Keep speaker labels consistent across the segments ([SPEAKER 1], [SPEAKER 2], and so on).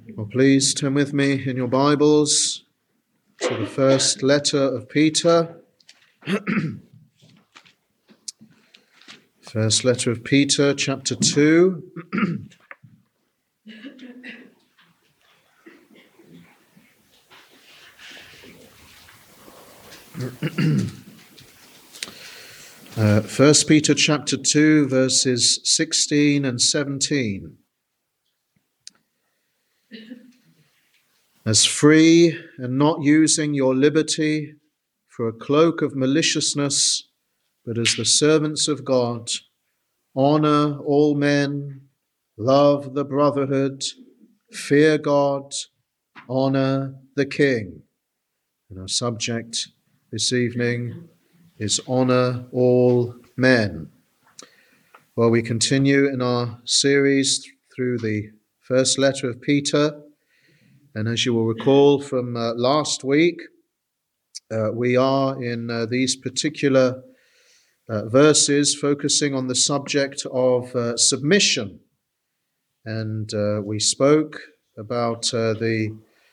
[SPEAKER 1] Well, please turn with me in your Bibles to the first letter of Peter. First letter of Peter, chapter 2. First Peter chapter 2, verses 16 and 17. As free and not using your liberty for a cloak of maliciousness, but as the servants of God, honor all men, love the brotherhood, fear God, honor the King. And our subject this evening is honor all men. Well, we continue in our series through the first letter of Peter. And as you will recall from last week, we are in these particular verses focusing on the subject of submission. And we spoke about the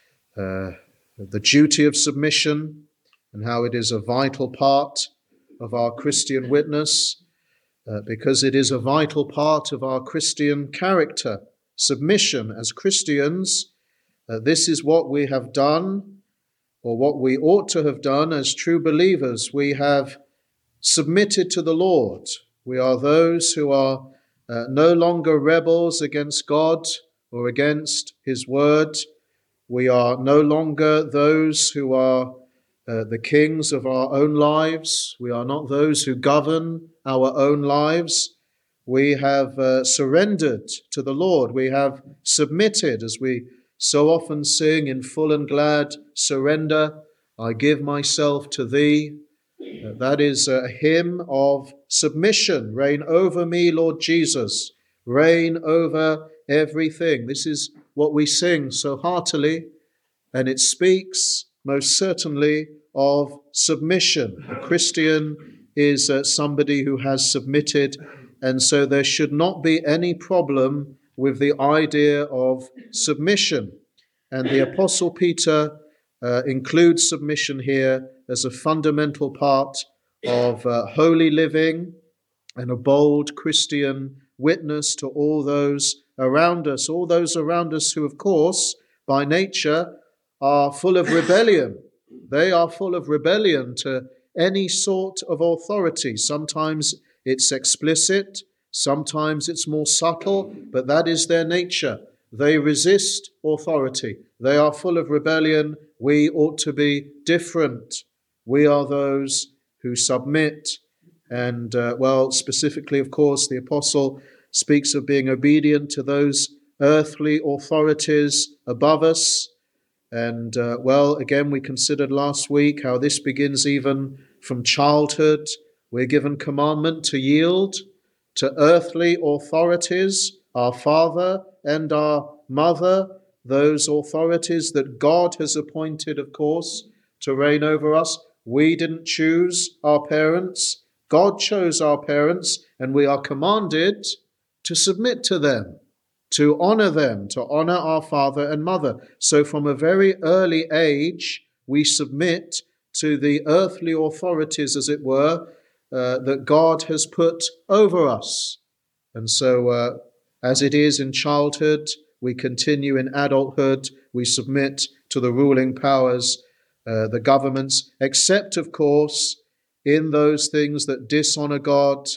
[SPEAKER 1] duty of submission and how it is a vital part of our Christian witness, because it is a vital part of our Christian character. Submission as Christians, this is what we have done, or what we ought to have done as true believers. We have submitted to the Lord. We are those who are no longer rebels against God or against His word. We are no longer those who are the kings of our own lives. We are not those who govern our own lives. We have surrendered to the Lord. We have submitted, as we so often sing in full and glad surrender. I give myself to Thee. That is a hymn of submission. Reign over me, Lord Jesus. Reign over everything. This is what we sing so heartily, and it speaks most certainly of submission. A Christian is somebody who has submitted, and so there should not be any problem with the idea of submission. And the Apostle Peter includes submission here as a fundamental part of holy living and a bold Christian witness to all those around us who, of course, by nature are full of rebellion. They are full of rebellion to any sort of authority. Sometimes it's explicit, sometimes it's more subtle, but that is their nature. They resist authority. They are full of rebellion. We ought to be different. We are those who submit. And, specifically, of course, the apostle speaks of being obedient to those earthly authorities above us. And, again, we considered last week how this begins even from childhood. We're given commandment to yield to earthly authorities, our father and our mother, those authorities that God has appointed, of course, to reign over us. We didn't choose our parents. God chose our parents, and we are commanded to submit to them, to honor our father and mother. So from a very early age, we submit to the earthly authorities, as it were, that God has put over us. And so, as it is in childhood, we continue in adulthood. We submit to the ruling powers, the governments, except, of course, in those things that dishonor God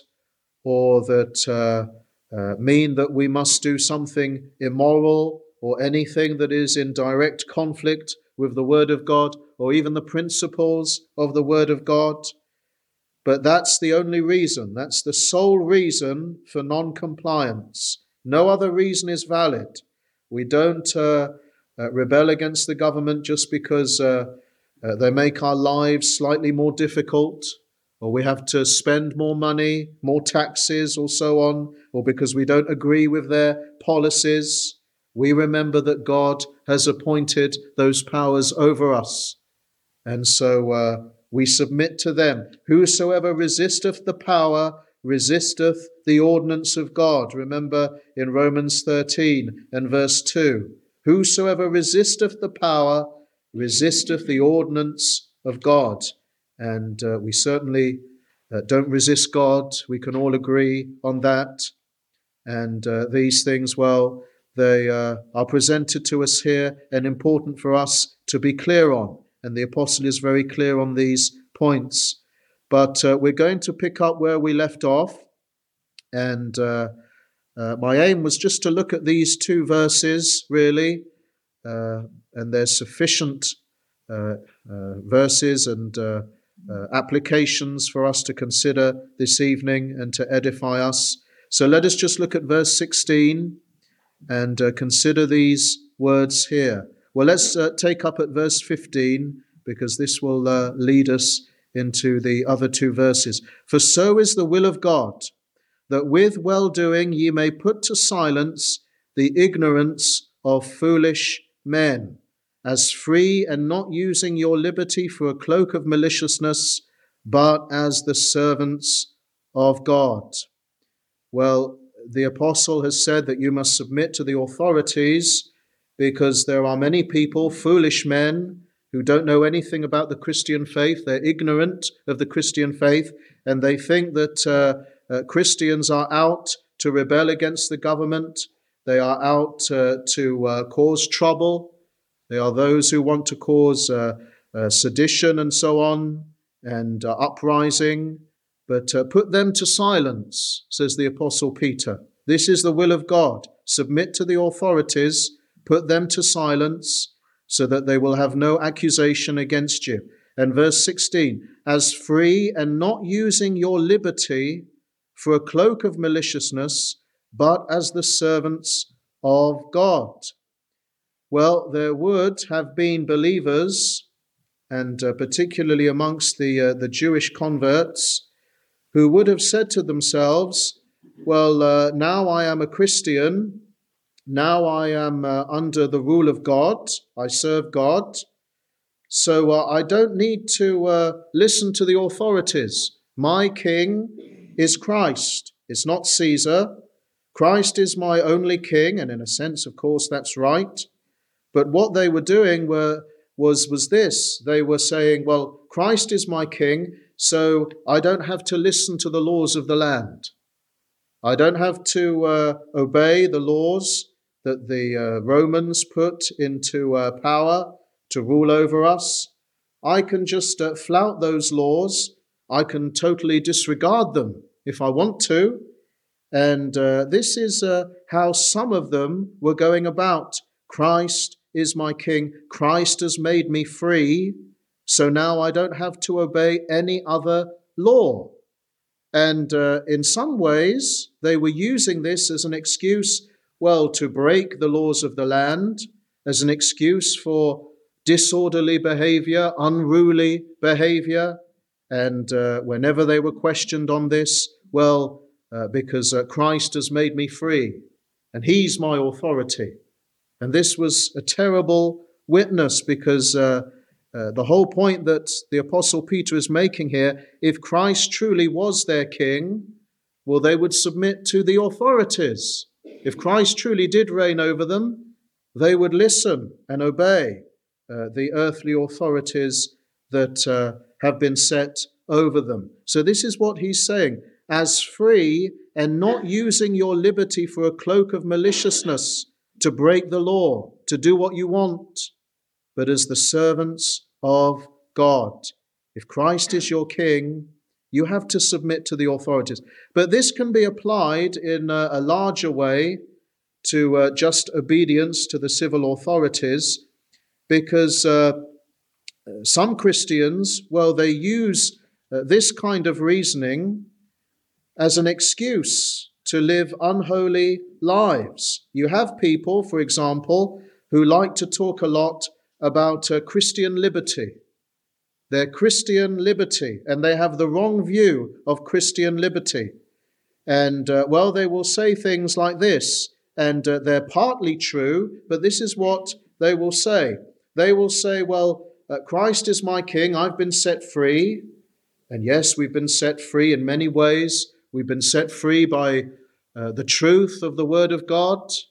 [SPEAKER 1] or that mean that we must do something immoral or anything that is in direct conflict with the Word of God or even the principles of the Word of God. But that's the only reason. That's the sole reason for non-compliance. No other reason is valid. We don't rebel against the government just because they make our lives slightly more difficult, or we have to spend more money, more taxes, or so on, or because we don't agree with their policies. We remember that God has appointed those powers over us. And so we submit to them. Whosoever resisteth the power resisteth the ordinance of God. Remember in Romans 13 and verse 2, Whosoever resisteth the power, resisteth the ordinance of God. And we certainly don't resist God. We can all agree on that. And these things, well, they are presented to us here and important for us to be clear on. And the apostle is very clear on these points. But we're going to pick up where we left off. And my aim was just to look at these two verses, really. And there's sufficient verses and applications for us to consider this evening and to edify us. So let us just look at verse 16 and consider these words here. Well, let's take up at verse 15, because this will lead us into the other two verses. For so is the will of God, that with well-doing ye may put to silence the ignorance of foolish men, as free and not using your liberty for a cloak of maliciousness, but as the servants of God. Well, the apostle has said that you must submit to the authorities because there are many people, foolish men, who don't know anything about the Christian faith. They're ignorant of the Christian faith, and they think that Christians are out to rebel against the government. They are out to cause trouble. They are those who want to cause sedition and so on, and uprising. But put them to silence, says the Apostle Peter. This is the will of God. Submit to the authorities, put them to silence, so that they will have no accusation against you. And verse 16, as free and not using your liberty for a cloak of maliciousness, but as the servants of God. Well, there would have been believers, and particularly amongst the Jewish converts, who would have said to themselves, well, now I am a Christian, now I am under the rule of God, I serve God, so I don't need to listen to the authorities. My king is Christ, it's not Caesar. Christ is my only king, and in a sense, of course, that's right. But what they were doing was this. They were saying, well, Christ is my king, so I don't have to listen to the laws of the land. I don't have to obey the laws that the Romans put into power to rule over us. I can just flout those laws. I can totally disregard them if I want to. And this is how some of them were going about. Christ is my king. Christ has made me free. So now I don't have to obey any other law. And in some ways, they were using this as an excuse, well, to break the laws of the land, as an excuse for disorderly behavior, unruly behavior. And whenever they were questioned on this, well, because Christ has made me free, and he's my authority. And this was a terrible witness, because the whole point that the Apostle Peter is making here, if Christ truly was their king, well, they would submit to the authorities. If Christ truly did reign over them, they would listen and obey the earthly authorities that have been set over them. So this is what he's saying. As free and not using your liberty for a cloak of maliciousness to break the law, to do what you want, but as the servants of God. If Christ is your king, you have to submit to the authorities. But this can be applied in a larger way to just obedience to the civil authorities, because some Christians, well, they use this kind of reasoning as an excuse to live unholy lives. You have people, for example, who like to talk a lot about Christian liberty. Their Christian liberty, and they have the wrong view of Christian liberty. And, well, they will say things like this, and they're partly true, but this is what they will say. They will say, well, Christ is my king, I've been set free. And yes, we've been set free in many ways. We've been set free by the truth of the Word of God,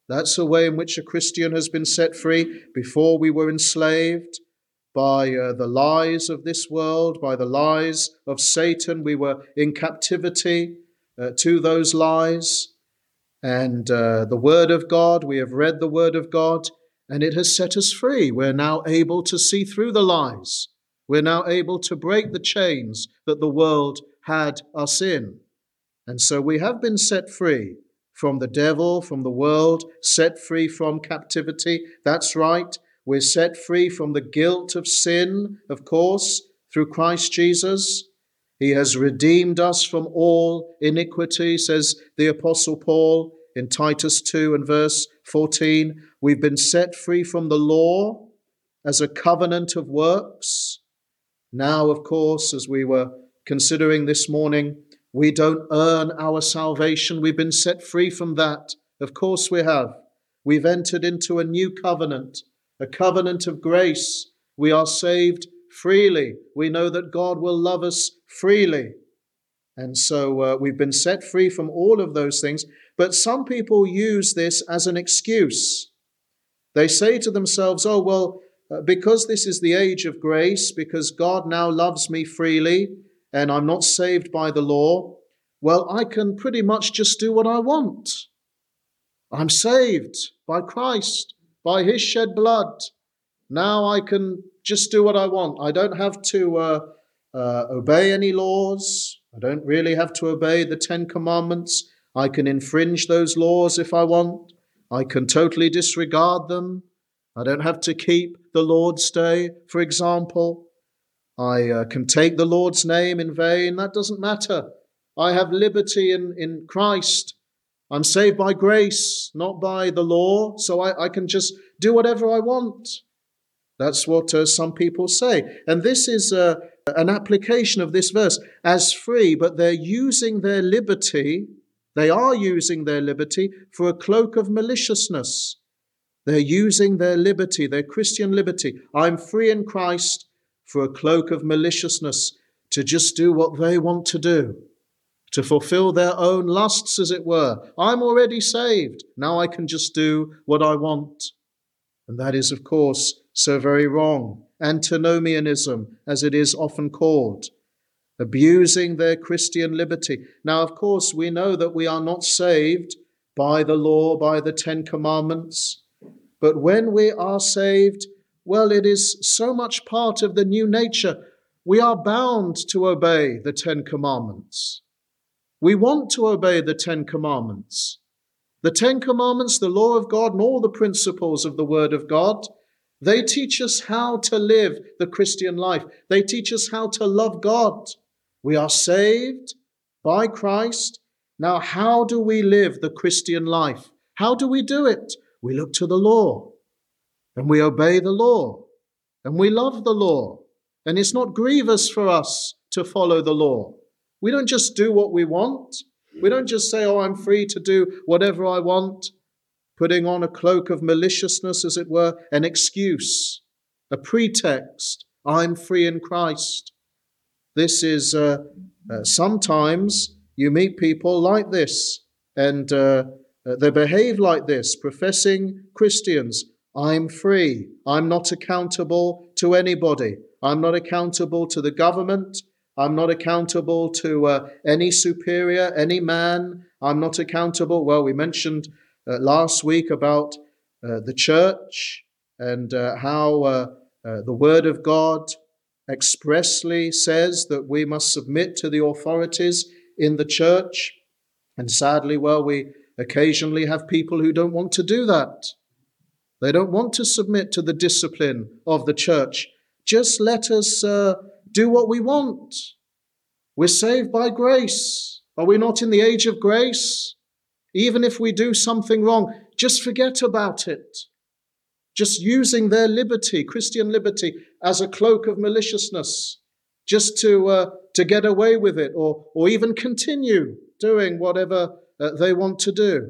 [SPEAKER 1] That's a way in which a Christian has been set free. Before we were enslaved by the lies of this world, by the lies of Satan. We were in captivity to those lies. And the Word of God, we have read the Word of God, and it has set us free. We're now able to see through the lies. We're now able to break the chains that the world had us in. And so we have been set free from the devil, from the world, set free from captivity. That's right. We're set free from the guilt of sin, of course, through Christ Jesus. He has redeemed us from all iniquity, says the Apostle Paul in Titus 2 and verse 14. We've been set free from the law as a covenant of works. Now, of course, as we were considering this morning, we don't earn our salvation. We've been set free from that. Of course we have. We've entered into a new covenant, a covenant of grace. We are saved freely. We know that God will love us freely. And so we've been set free from all of those things. But some people use this as an excuse. They say to themselves, oh, well, because this is the age of grace, because God now loves me freely, and I'm not saved by the law, well, I can pretty much just do what I want. I'm saved by Christ, by his shed blood. Now I can just do what I want. I don't have to obey any laws. I don't really have to obey the 10 Commandments. I can infringe those laws if I want. I can totally disregard them. I don't have to keep the Lord's Day, for example. I can take the Lord's name in vain. That doesn't matter. I have liberty in Christ. I'm saved by grace, not by the law, so I can just do whatever I want. That's what some people say. And this is an application of this verse as free, but they're using their liberty. They are using their liberty for a cloak of maliciousness. They're using their liberty, their Christian liberty. I'm free in Christ, for a cloak of maliciousness, to just do what they want to do, to fulfill their own lusts, as it were. I'm already saved. Now I can just do what I want. And that is, of course, so very wrong. Antinomianism, as it is often called, abusing their Christian liberty. Now, of course, we know that we are not saved by the law, by the 10 Commandments. But when we are saved, well, it is so much part of the new nature. We are bound to obey the 10 Commandments. We want to obey the 10 Commandments. The 10 Commandments, the law of God, and all the principles of the Word of God, they teach us how to live the Christian life. They teach us how to love God. We are saved by Christ. Now, how do we live the Christian life? How do we do it? We look to the law, and we obey the law, and we love the law. And it's not grievous for us to follow the law. We don't just do what we want. We don't just say, oh, I'm free to do whatever I want, putting on a cloak of maliciousness, as it were, an excuse, a pretext. I'm free in Christ. This is, sometimes you meet people like this, and they behave like this, professing Christians. I'm free. I'm not accountable to anybody. I'm not accountable to the government. I'm not accountable to any superior, any man. I'm not accountable. Well, we mentioned last week about the church and how the Word of God expressly says that we must submit to the authorities in the church. And sadly, well, we occasionally have people who don't want to do that. They don't want to submit to the discipline of the church. Just let us do what we want. We're saved by grace. Are we not in the age of grace? Even if we do something wrong, just forget about it. Just using their liberty, Christian liberty, as a cloak of maliciousness, just to get away with it, or even continue doing whatever they want to do.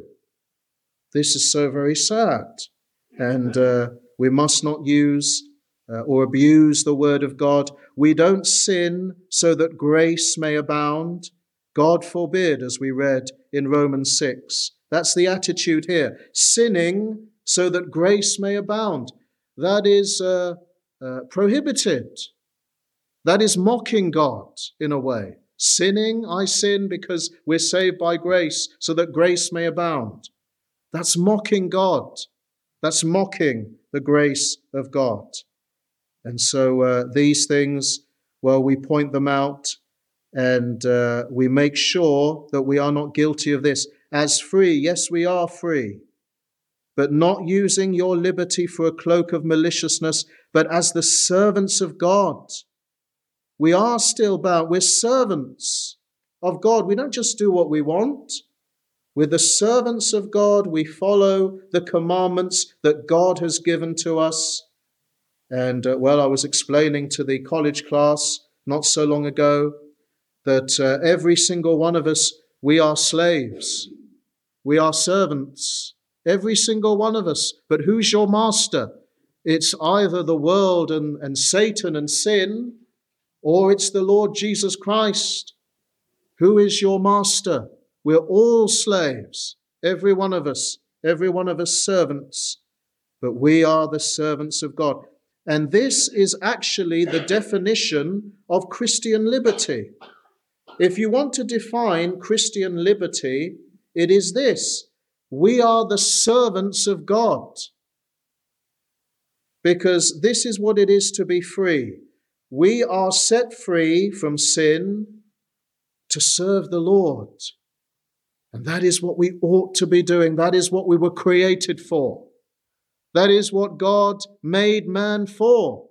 [SPEAKER 1] This is so very sad. And we must not use or abuse the Word of God. We don't sin so that grace may abound. God forbid, as we read in Romans 6. That's the attitude here. Sinning so that grace may abound. That is prohibited. That is mocking God in a way. Sinning, I sin because we're saved by grace so that grace may abound. That's mocking God. That's mocking the grace of God. And so these things, well, we point them out and we make sure that we are not guilty of this. As free, yes, we are free, but not using your liberty for a cloak of maliciousness, but as the servants of God. We are still bound. We're servants of God. We don't just do what we want. We're the servants of God. We follow the commandments that God has given to us. And, I was explaining to the college class not so long ago that every single one of us, we are slaves. We are servants. Every single one of us. But who's your master? It's either the world and Satan and sin, or it's the Lord Jesus Christ. Who is your master? We're all slaves, every one of us servants, but we are the servants of God. And this is actually the definition of Christian liberty. If you want to define Christian liberty, it is this: we are the servants of God. Because this is what it is to be free. We are set free from sin to serve the Lord. And that is what we ought to be doing. That is what we were created for. That is what God made man for.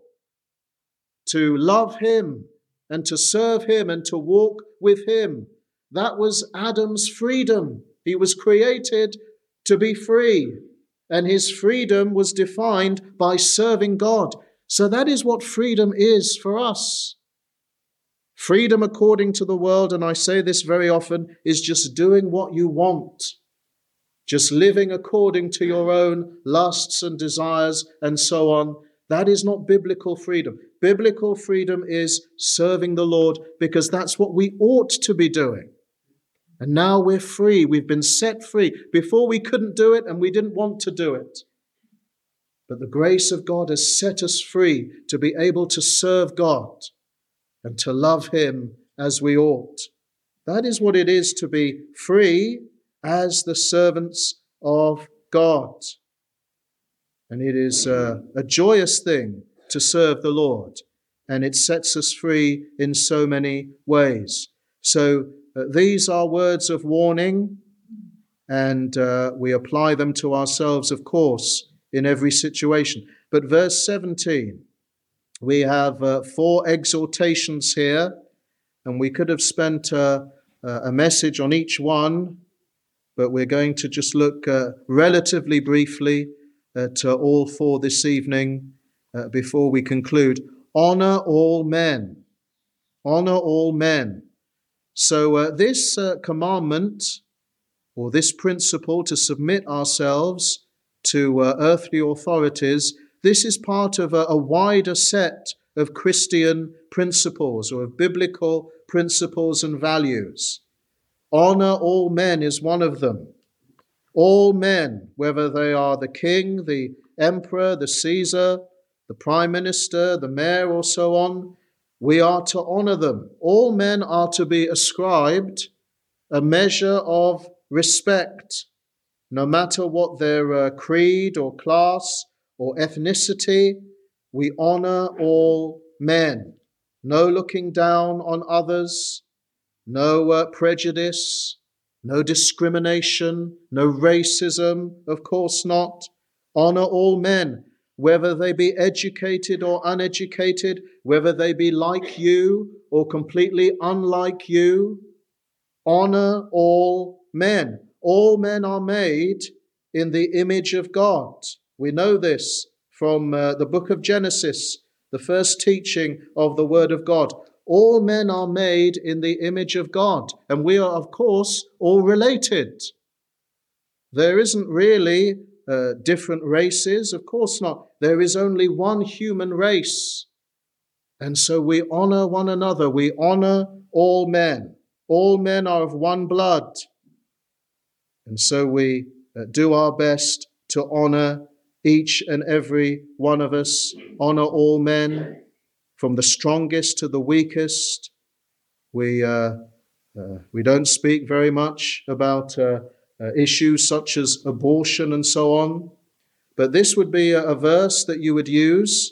[SPEAKER 1] To love him and to serve him and to walk with him. That was Adam's freedom. He was created to be free. And his freedom was defined by serving God. So that is what freedom is for us. Freedom according to the world, and I say this very often, is just doing what you want. Just living according to your own lusts and desires and so on. That is not biblical freedom. Biblical freedom is serving the Lord because that's what we ought to be doing. And now we're free. We've been set free. Before we couldn't do it and we didn't want to do it. But the grace of God has set us free to be able to serve God and to love him as we ought. That is what it is to be free as the servants of God. And it is a joyous thing to serve the Lord. And it sets us free in so many ways. So these are words of warning, and we apply them to ourselves, of course, in every situation. But verse 17, we have 4 exhortations here, and we could have spent a message on each one, but we're going to just look relatively briefly at all 4 this evening before we conclude. Honor all men. Honor all men. So this commandment, or this principle to submit ourselves to earthly authorities, this is part of a wider set of Christian principles or of biblical principles and values. Honor all men is one of them. All men, whether they are the king, the emperor, the Caesar, the prime minister, the mayor, or so on, we are to honor them. All men are to be ascribed a measure of respect, no matter what their creed or class or ethnicity. We honor all men. No looking down on others, no prejudice, no discrimination, no racism, of course not. Honor all men, whether they be educated or uneducated, whether they be like you or completely unlike you. Honor all men. All men are made in the image of God. We know this from the book of Genesis, the first teaching of the Word of God. All men are made in the image of God, and we are, of course, all related. There isn't really different races, of course not. There is only one human race, and so we honor one another. We honor all men. All men are of one blood. And so we do our best to honor each and every one of us, honor all men, from the strongest to the weakest. We don't speak very much about issues such as abortion and so on, but this would be a verse that you would use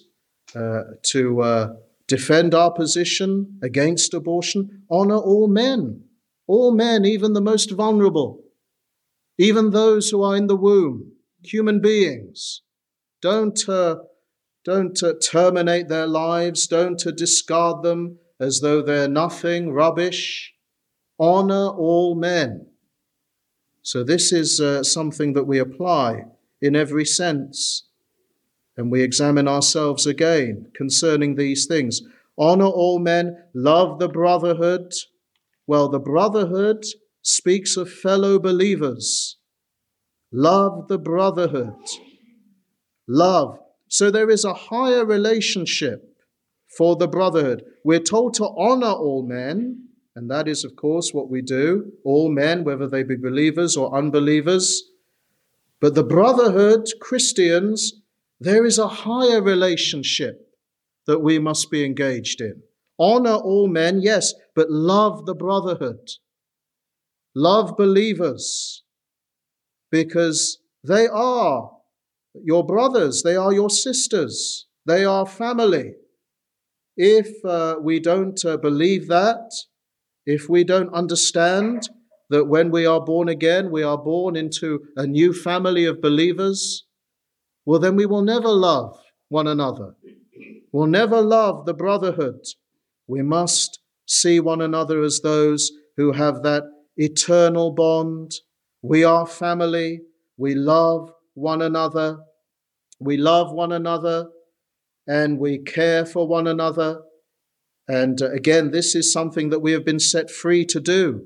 [SPEAKER 1] to defend our position against abortion. Honor all men, even the most vulnerable, even those who are in the womb, human beings. Don't terminate their lives. Don't discard them as though they're nothing, rubbish. Honor all men. So this is something that we apply in every sense. And we examine ourselves again concerning these things. Honor all men, love the brotherhood. Well, the brotherhood speaks of fellow believers. Love the brotherhood. Love. So there is a higher relationship for the brotherhood. We're told to honor all men, and that is, of course, what we do. All men, whether they be believers or unbelievers. But the brotherhood, Christians, there is a higher relationship that we must be engaged in. Honor all men, yes, but love the brotherhood. Love believers, because they are your brothers, they are your sisters, they are family. If we don't believe that, if we don't understand that when we are born again, we are born into a new family of believers, well, then we will never love one another. We'll never love the brotherhood. We must see one another as those who have that eternal bond. We are family. We love one another. We love one another and we care for one another. And again, this is something that we have been set free to do.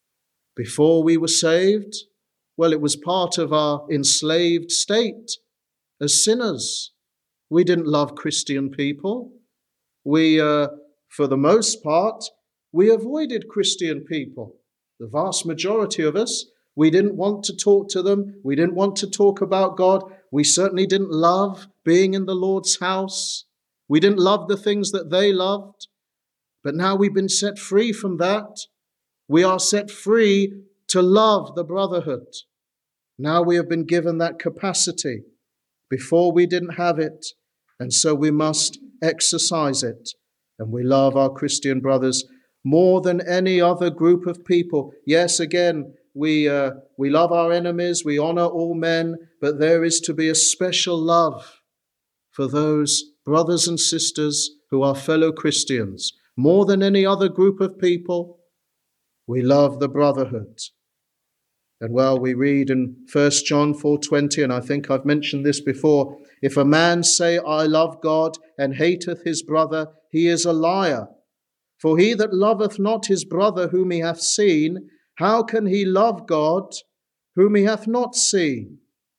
[SPEAKER 1] Before we were saved, well, it was part of our enslaved state as sinners. We didn't love Christian people. We, for the most part, we avoided Christian people. The vast majority of us, we didn't want to talk to them. We didn't want to talk about God. We certainly didn't love being in the Lord's house. We didn't love the things that they loved. But now we've been set free from that. We are set free to love the brotherhood. Now we have been given that capacity. Before we didn't have it, and so we must exercise it. And we love our Christian brothers more than any other group of people. Yes, again, we love our enemies, we honor all men, but there is to be a special love for those brothers and sisters who are fellow Christians. More than any other group of people, we love the brotherhood. And well, we read in 1 John 4:20, and I think I've mentioned this before, if a man say, I love God, and hateth his brother, he is a liar. For he that loveth not his brother whom he hath seen, how can he love God whom he hath not seen?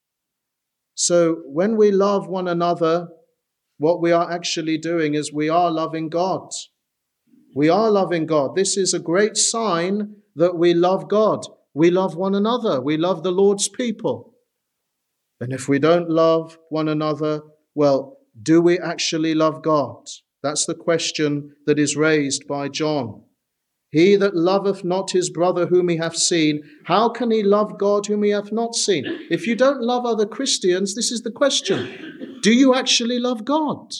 [SPEAKER 1] So when we love one another, what we are actually doing is we are loving God. We are loving God. This is a great sign that we love God. We love one another. We love the Lord's people. And if we don't love one another, well, do we actually love God? That's the question that is raised by John. He that loveth not his brother whom he hath seen, how can he love God whom he hath not seen? If you don't love other Christians, this is the question. Do you actually love God?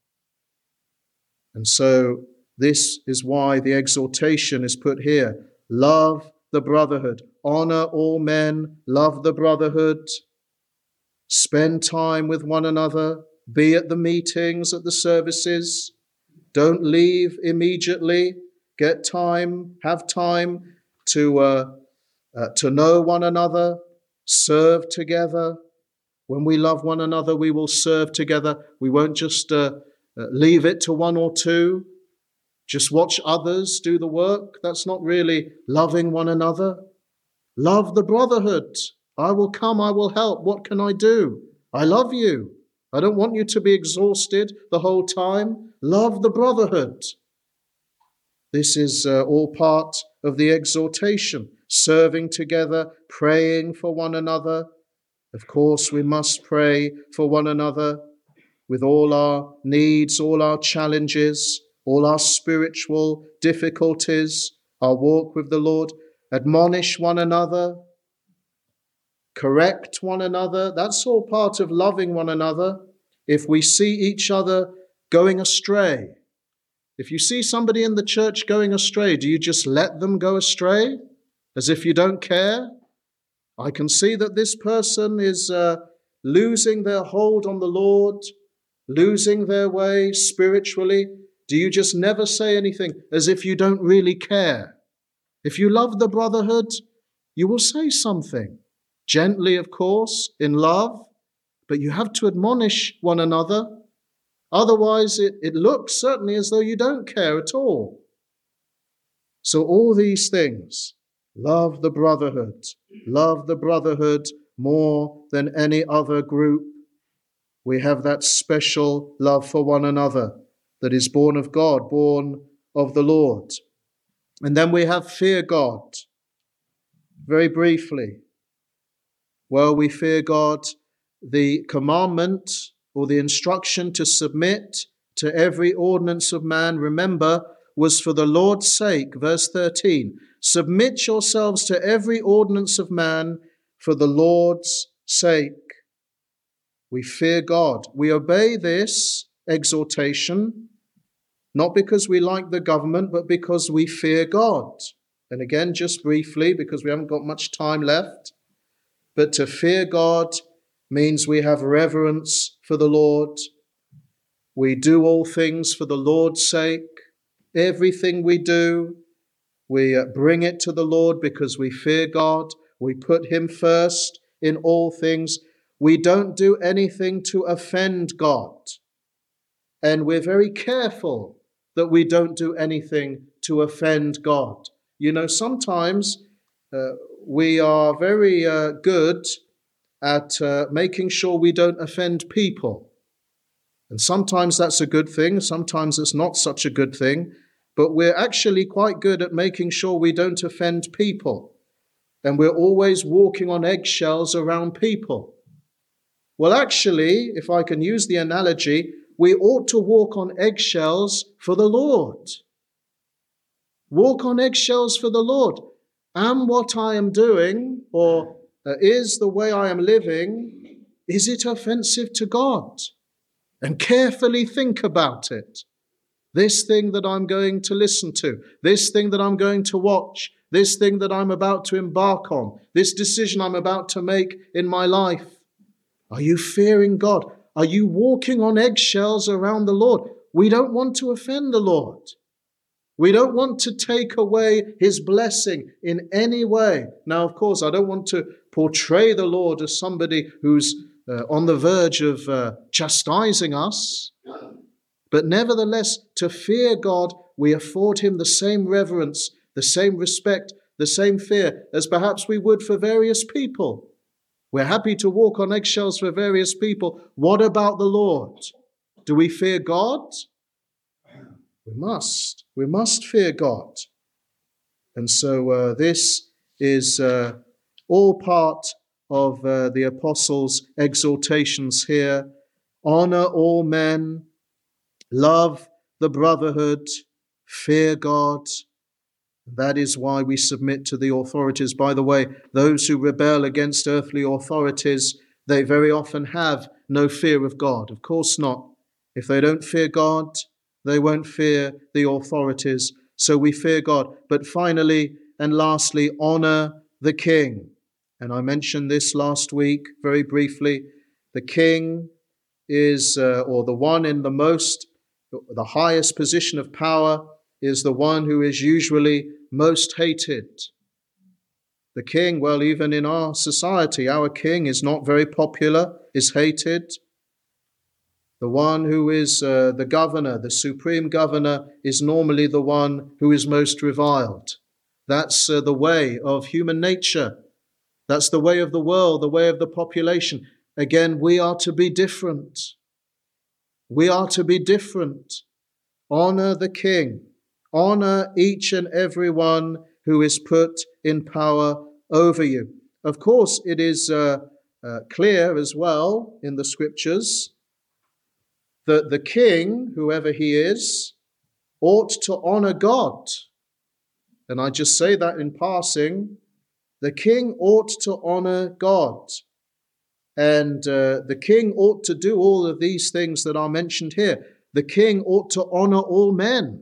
[SPEAKER 1] And so this is why the exhortation is put here. Love the brotherhood. Honor all men. Love the brotherhood. Spend time with one another. Be at the meetings, at the services. Don't leave immediately. Get time, have time to know one another. Serve together. When we love one another, we will serve together. We won't just leave it to one or two. Just watch others do the work. That's not really loving one another. Love the brotherhood. I will come, I will help. What can I do? I love you. I don't want you to be exhausted the whole time. Love the brotherhood. This is all part of the exhortation. serving together, praying for one another. Of course, we must pray for one another with all our needs, all our challenges, all our spiritual difficulties, our walk with the Lord. Admonish one another, correct one another. That's all part of loving one another. If we see each other going astray, if you see somebody in the church going astray, do you just let them go astray as if you don't care? I can see that this person is losing their hold on the Lord, losing their way spiritually. Do you just never say anything as if you don't really care? If you love the brotherhood, you will say something. Gently, of course, in love, but you have to admonish one another. Otherwise, it looks certainly as though you don't care at all. So all these things, love the brotherhood more than any other group. We have that special love for one another that is born of God, born of the Lord. And then we have fear God. Very briefly, well, we fear God, the commandment or the instruction to submit to every ordinance of man, remember, was for the Lord's sake. Verse 13, submit yourselves to every ordinance of man for the Lord's sake. We fear God. We obey this exhortation, not because we like the government, but because we fear God. And again, just briefly, because we haven't got much time left, but to fear God means we have reverence for the Lord. We do all things for the Lord's sake. Everything we do, we bring it to the Lord because we fear God. We put him first in all things. We don't do anything to offend God. And we're very careful that we don't do anything to offend God. You know, sometimes we are very good at making sure we don't offend people. And sometimes that's a good thing, sometimes it's not such a good thing, but we're actually quite good at making sure we don't offend people. And we're always walking on eggshells around people. Well, actually, if I can use the analogy, we ought to walk on eggshells for the Lord. Walk on eggshells for the Lord. Am what I am doing, or is the way I am living, is it offensive to God? And carefully think about it. This thing that I'm going to listen to, this thing that I'm going to watch, this thing that I'm about to embark on, this decision I'm about to make in my life. Are you fearing God? Are you walking on eggshells around the Lord? We don't want to offend the Lord. We don't want to take away his blessing in any way. Now, of course, I don't want to portray the Lord as somebody who's on the verge of chastising us. But nevertheless, to fear God, we afford him the same reverence, the same respect, the same fear as perhaps we would for various people. We're happy to walk on eggshells for various people. What about the Lord? Do we fear God? We must. We must fear God. And so this is all part of the apostles' exhortations here. Honor all men, love the brotherhood, fear God. That is why we submit to the authorities. By the way, those who rebel against earthly authorities, they very often have no fear of God. Of course not. If they don't fear God, they won't fear the authorities. So we fear God. But finally and lastly, honor the king. And I mentioned this last week very briefly. The king is, or the one in the highest position of power is the one who is usually most hated. The king, well, even in our society, our king is not very popular, is hated. The one who is the governor, the supreme governor, is normally the one who is most reviled. That's the way of human nature. That's the way of the world, the way of the population. Again, we are to be different. We are to be different. Honor the king. Honor each and every one who is put in power over you. Of course, it is clear as well in the scriptures that the king, whoever he is, ought to honor God. And I just say that in passing. The king ought to honor God. And the king ought to do all of these things that are mentioned here. The king ought to honor all men.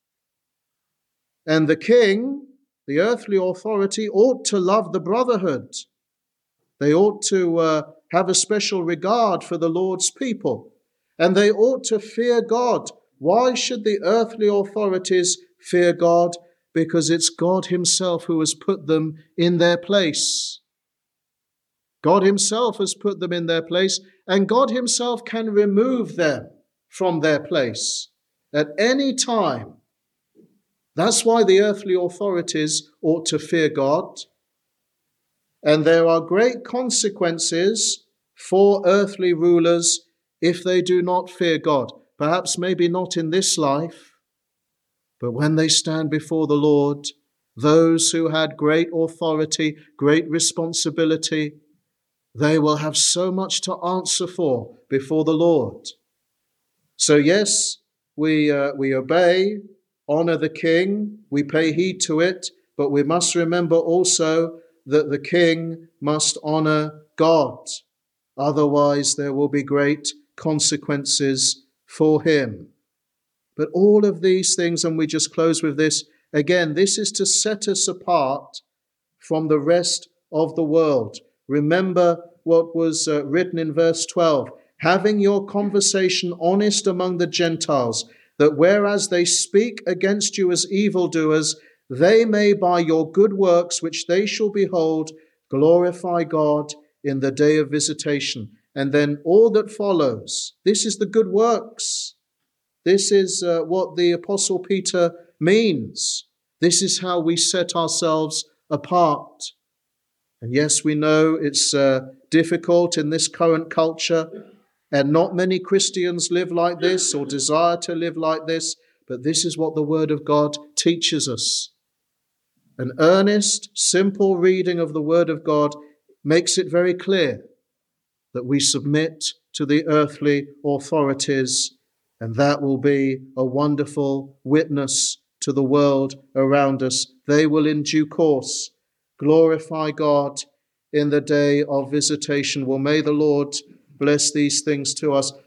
[SPEAKER 1] And the king, the earthly authority, ought to love the brotherhood. They ought to have a special regard for the Lord's people. And they ought to fear God. Why should the earthly authorities fear God? Because it's God himself who has put them in their place. God himself has put them in their place, and God himself can remove them from their place at any time. That's why the earthly authorities ought to fear God. And there are great consequences for earthly rulers if they do not fear God. Perhaps maybe not in this life, but when they stand before the Lord, those who had great authority, great responsibility, they will have so much to answer for before the Lord. So yes, we obey, honor the king, we pay heed to it, but we must remember also that the king must honor God. Otherwise, there will be great consequences for him. But all of these things, and we just close with this, again, this is to set us apart from the rest of the world. Remember what was written in verse 12, having your conversation honest among the Gentiles, that whereas they speak against you as evildoers, they may by your good works, which they shall behold, glorify God in the day of visitation. And then all that follows, this is the good works. This is what the Apostle Peter means. This is how we set ourselves apart. And yes, we know it's difficult in this current culture, and not many Christians live like this or desire to live like this, but this is what the Word of God teaches us. An earnest, simple reading of the Word of God makes it very clear that we submit to the earthly authorities, and that will be a wonderful witness to the world around us. They will in due course glorify God in the day of visitation. Well, may the Lord bless these things to us.